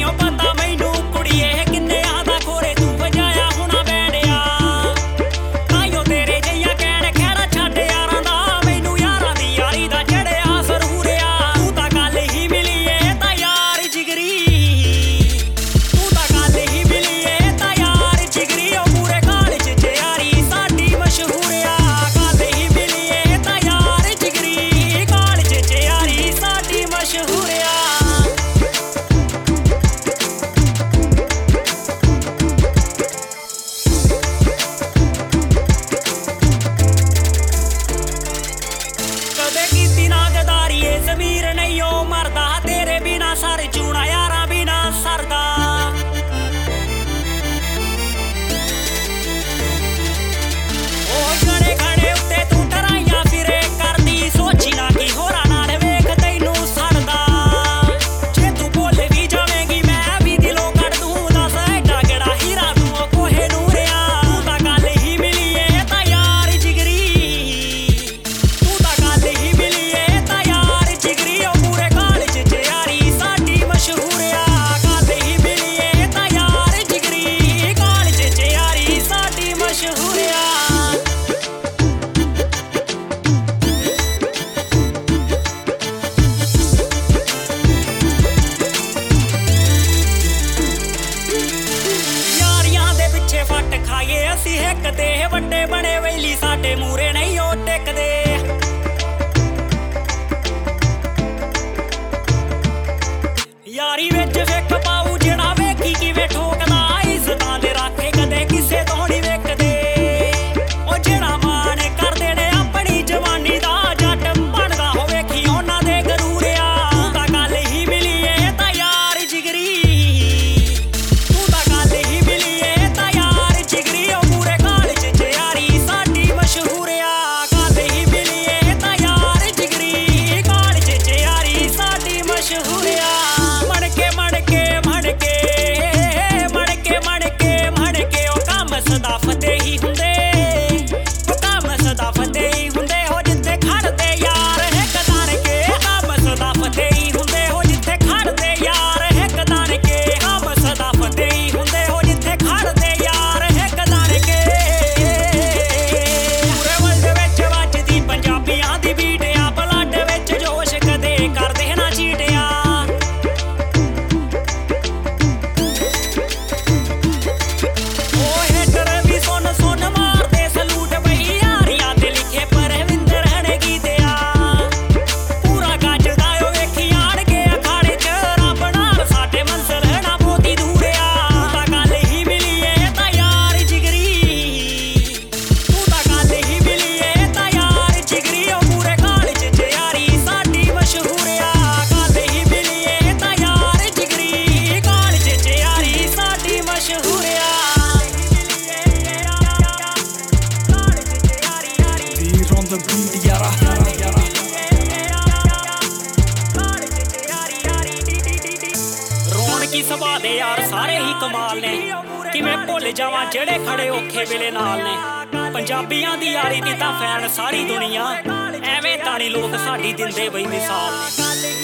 ਅਸੀਂ ਹਿੱਕ ਤੇ ਵੱਡੇ ਬਣੇ ਵੈਲੀ ਸਾਡੇ ਮੂਰੇ ਨਹੀਂ ਉਹ ਟਿਕਦੇ। ਯਾਰੀ ਵਿੱਚ ਵੇਖ ਪਾਉ ਜਿਹੜਾ ਵੇਖੀ ਕਿਵੇਂ ਠੋਕਦਾ ਇੱਜ਼ਤਾਂ ਦੇ ਰਾਖੇ ਕਦੇ ਕਿਸੇ ਤੋਂ ਨਹੀਂ ਵੇਖਦੇ। ਉਹ ਜਿਹੜਾ ਮਾਣ ਕਰਦੇ ਨੇ ਆਪਣੀ ਜਵਾਨੀ ਦਾ ਜੱਟ ਬਣਦਾ ਹੋ ਵੇਖੀ ਉਹਨਾਂ ਦੇ ਗਰੂਰਿਆ। ਤੂੰ ਤਾਂ ਗੱਲ ਹੀ ਮਿਲੀ ਏ ਤਾਂ ਯਾਰ ਜਿਗਰੀ, ਤੂੰ ਤਾਂ ਗੱਲ ਹੀ ਮਿਲੀ ਏ ਤਾਂ ਯਾਰ ਜਿਗਰੀ। ਉਹ ਮੂਰੇ ਕਾਲਜ ਚ ਯਾਰੀ ਸਾਡੀ ਮਸ਼ਹੂਰ ਆ। ਗੱਲ ਹੀ ਮਿਲੀ ਏ ਤਾਂ ਯਾਰ ਜਿਗਰੀ, ਕਾਲਜ ਚ ਯਾਰੀ ਸਾਡੀ ਮਸ਼ਹੂਰ ਆ। ਸਦਾ ਫਤਿਹ ਹੀ ਹੁੰਦੇ, ਉਹ ਕੰਮ ਸਦਾ ਫਤਿਹ ਹੀ ਹੁੰਦੇ ਹੋ ਜਿੱਥੇ ਖੜਦੇ ਯਾਰ ਹਿੱਕ ਤਾਣ ਕੇ। ਕੰਮ ਸਦਾ ਫਤਿਹ ਹੀ ਹੁੰਦੇ ਹੋ ਜਿੱਥੇ ਖੜਦੇ ਯਾਰ ਹਿੱਕ ਤਾਣ ਕੇ। ਕੰਮ ਸਦਾ ਫਤਿਹ ਹੀ ਹੁੰਦੇ ਹੋ ਜਿੱਥੇ ਖੜਦੇ ਯਾਰ ਹਿੱਕ ਤਾਣ ਕੇ। ਪੂਰੇ ਵਰਲਡ ਵਿੱਚ ਵੱਜਦੀ ਪੰਜਾਬੀਆਂ ਦੀ ਬੀਟ ਆ, ਬਲੱਡ ਵਿੱਚ ਜੋਸ਼ ਕਦੇ ਕਰਦੇ ਨਾ ਚੀਟਿਆ। ਰੌਣਕੀ ਸੁਭਾਅ ਦੇ ਯਾਰ ਸਾਰੇ ਹੀ ਕਮਾਲ ਨੇ, ਕਿਵੇਂ ਭੁੱਲ ਜਾਵਾਂ ਜਿਹੜੇ ਖੜੇ ਔਖੇ ਵੇਲੇ ਨਾਲ ਨੇ। ਪੰਜਾਬੀਆਂ ਦੀ ਯਾਰੀ ਦੀ ਤਾਂ ਫੈਨ ਸਾਰੀ ਦੁਨੀਆ, ਐਵੇਂ ਤਾਂ ਨੀ ਲੋਕ ਸਾਡੀ ਦਿੰਦੇ ਬਈ ਮਿਸਾਲ ਨੇ।